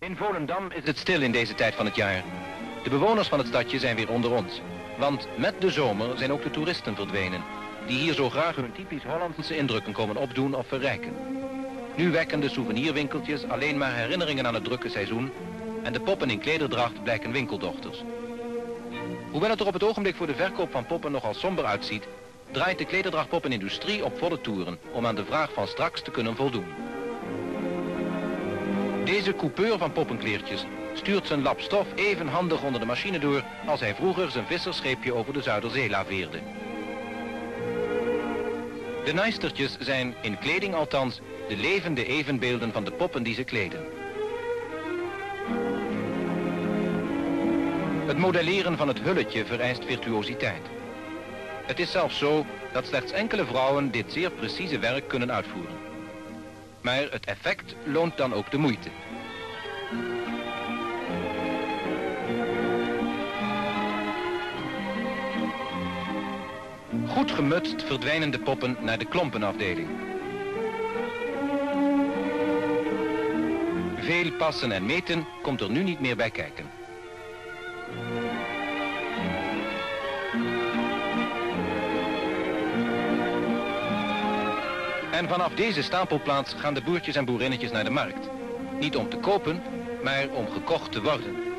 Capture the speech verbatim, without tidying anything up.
In Volendam is het stil in deze tijd van het jaar. De bewoners van het stadje zijn weer onder ons. Want met de zomer zijn ook de toeristen verdwenen, die hier zo graag hun typisch Hollandse indrukken komen opdoen of verrijken. Nu wekken de souvenirwinkeltjes alleen maar herinneringen aan het drukke seizoen en de poppen in klederdracht blijken winkeldochters. Hoewel het er op het ogenblik voor de verkoop van poppen nogal somber uitziet, draait de klederdrachtpoppenindustrie op volle toeren om aan de vraag van straks te kunnen voldoen. Deze coupeur van poppenkleertjes stuurt zijn lap stof even handig onder de machine door als hij vroeger zijn vissersscheepje over de Zuiderzee laveerde. De naaistertjes zijn, in kleding althans, de levende evenbeelden van de poppen die ze kleden. Het modelleren van het hulletje vereist virtuositeit. Het is zelfs zo dat slechts enkele vrouwen dit zeer precieze werk kunnen uitvoeren. Maar het effect loont dan ook de moeite. Goed gemutst verdwijnen de poppen naar de klompenafdeling. Veel passen en meten komt er nu niet meer bij kijken. En vanaf deze stapelplaats gaan de boertjes en boerinnetjes naar de markt. Niet om te kopen, maar om gekocht te worden.